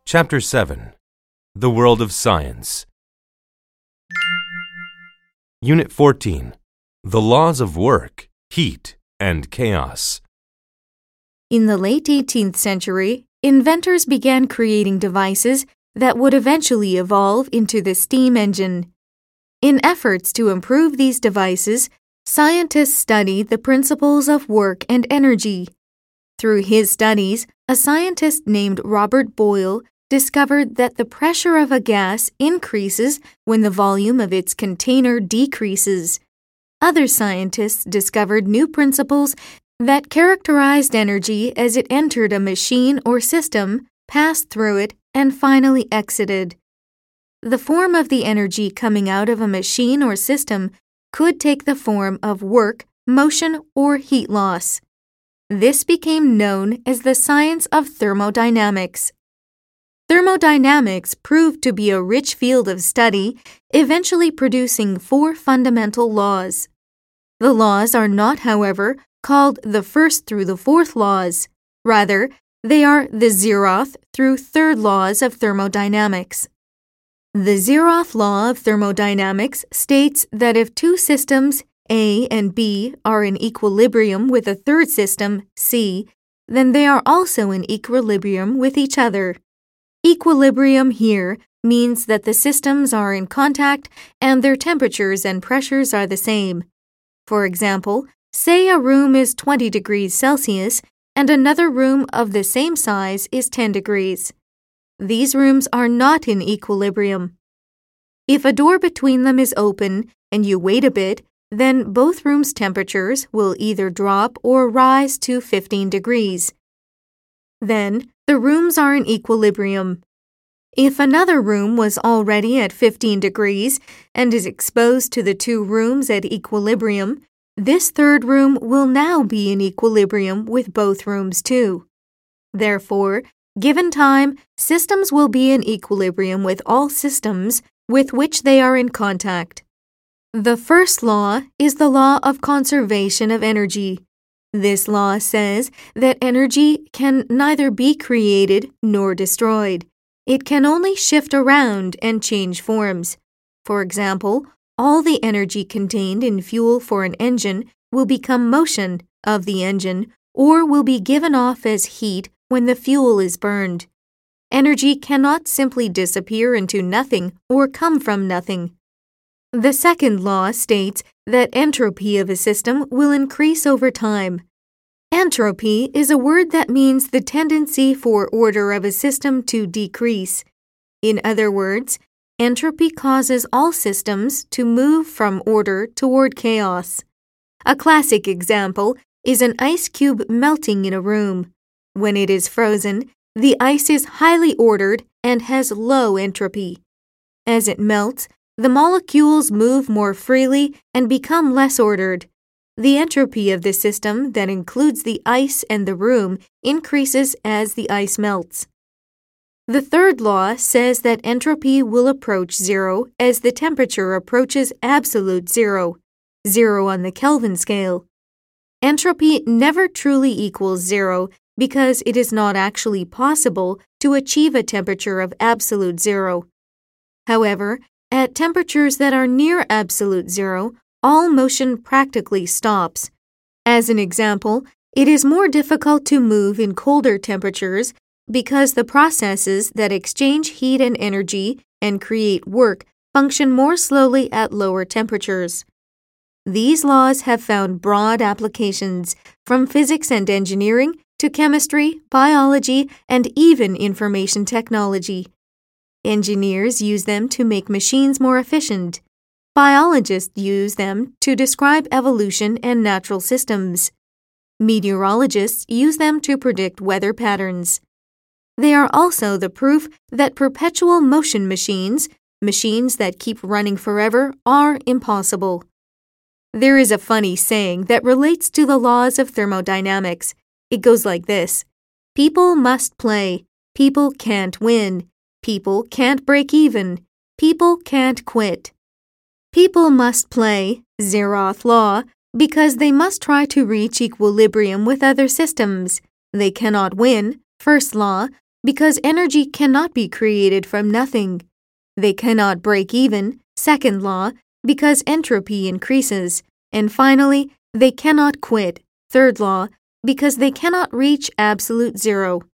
Chapter 7. The World of Science. Unit 14. The Laws of Work, Heat, and Chaos. In the late 18th century, inventors began creating devices that would eventually evolve into the steam engine. In efforts to improve these devices, scientists studied the principles of work and energy. Through his studies, a scientist named Robert Boyle discovered that the pressure of a gas increases when the volume of its container decreases. Other scientists discovered new principles that characterized energy as it entered a machine or system, passed through it, and finally exited. The form of the energy coming out of a machine or system could take the form of work, motion, or heat loss. This became known as the science of thermodynamics. Thermodynamics proved to be a rich field of study, eventually producing 4 fundamental laws. The laws are not, however, called the first through the 4th laws. Rather, they are the zeroth through 3rd laws of thermodynamics. The zeroth law of thermodynamics states that if 2 systems, A and B, are in equilibrium with a 3rd system, C, then they are also in equilibrium with each other. Equilibrium here means that the systems are in contact and their temperatures and pressures are the same. For example, say a room is 20 degrees Celsius and another room of the same size is 10 degrees. These rooms are not in equilibrium. If a door between them is open and you wait a bit, then both rooms' temperatures will either drop or rise to 15 degrees. Then, the rooms are in equilibrium. If another room was already at 15 degrees and is exposed to the 2 rooms at equilibrium, this 3rd room will now be in equilibrium with both rooms too. Therefore, given time, systems will be in equilibrium with all systems with which they are in contact. The first law is the law of conservation of energy. This law says that energy can neither be created nor destroyed. It can only shift around and change forms. For example, all the energy contained in fuel for an engine will become motion of the engine or will be given off as heat when the fuel is burned. Energy cannot simply disappear into nothing or come from nothing. The second law states that entropy of a system will increase over time. Entropy is a word that means the tendency for order of a system to decrease. In other words, entropy causes all systems to move from order toward chaos. A classic example is an ice cube melting in a room. When it is frozen, the ice is highly ordered and has low entropy. As it melts, the molecules move more freely and become less ordered. The entropy of the system that includes the ice and the room increases as the ice melts. The third law says that entropy will approach 0 as the temperature approaches absolute 0 on the Kelvin scale. Entropy never truly equals 0 because it is not actually possible to achieve a temperature of absolute 0. However, at temperatures that are near absolute 0, all motion practically stops. As an example, it is more difficult to move in colder temperatures because the processes that exchange heat and energy and create work function more slowly at lower temperatures. These laws have found broad applications from physics and engineering to chemistry, biology, and even information technology. Engineers use them to make machines more efficient. Biologists use them to describe evolution and natural systems. Meteorologists use them to predict weather patterns. They are also the proof that perpetual motion machines that keep running forever, are impossible. There is a funny saying that relates to the laws of thermodynamics. It goes like this: people must play, people can't win. People can't break even. People can't quit. People must play, zeroth law, because they must try to reach equilibrium with other systems. They cannot win, first law, because energy cannot be created from nothing. They cannot break even, second law, because entropy increases. And finally, they cannot quit, third law, because they cannot reach absolute zero.